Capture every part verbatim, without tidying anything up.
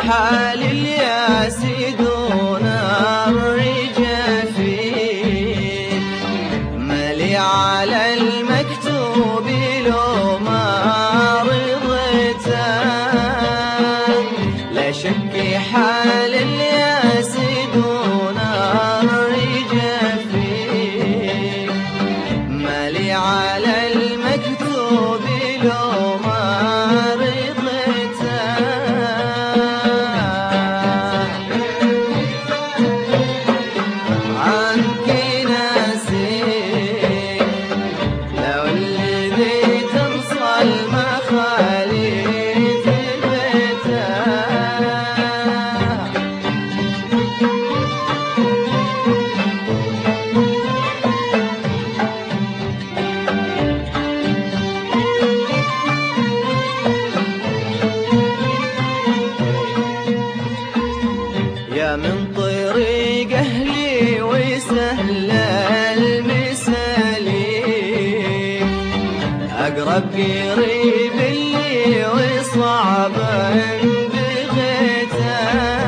حال الياسي دون الرجفين ملي على المكتوب لو ما رضيته لا شك حال الياسي دون الرجفين ملي على المكتوب لو ما يا من طريق أهلي وسهل المسالي أقرب قريب اللي وصعب بغيته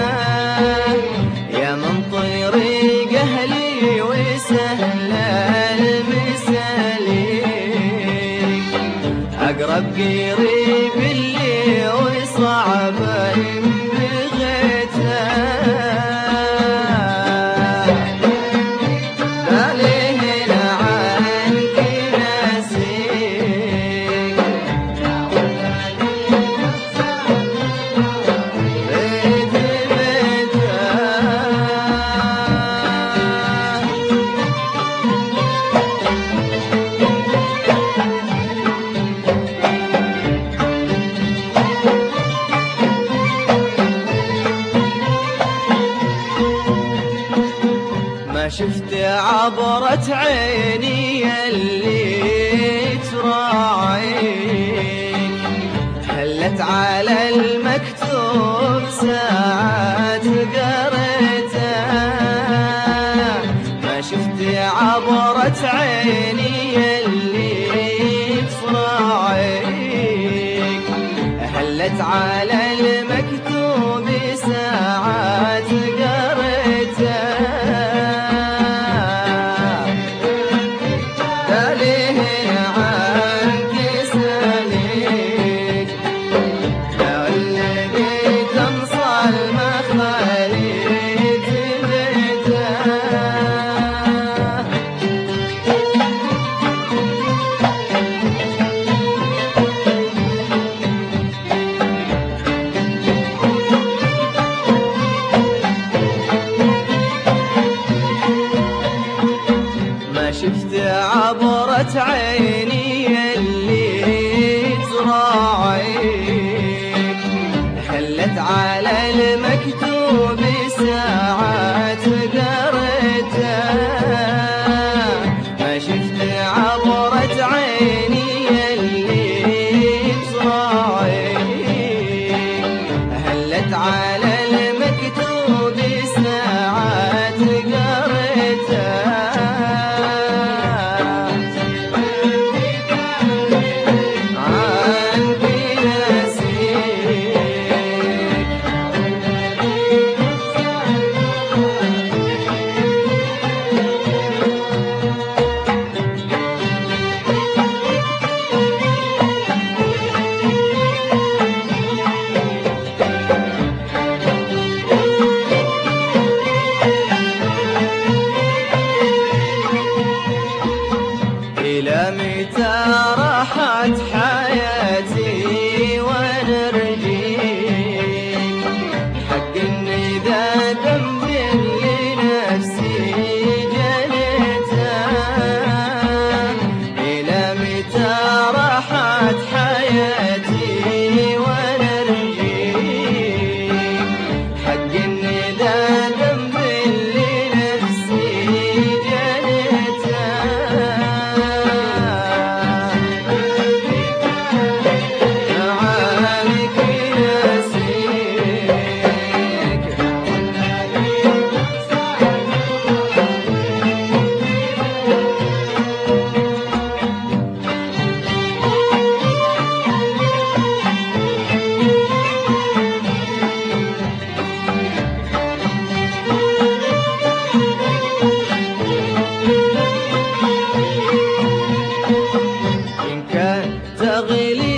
يا من طريق أهلي وسهل المسالي أقرب قريب اللي وصعب شفت عبرة عيني اللي تراعيك هلت على المكتوب ساعات قريته ما شفت عبرة عيني اللي تراعيك هلت على المكتوب ساعات قريته شفت عبرة عيني اللي تراعيك هلت على المكتوب ساعات قريته ما شفت عبرة عيني اللي تراعيك هلت على المكتوب ساعات قريته إلى متى راحت حياتي ونرجيك حق إني ذا ذنب لنفسي جنيته إلى متى راحت حياتي ونرجيك حق إني ذا ذنب لنفسي جنيته تغلي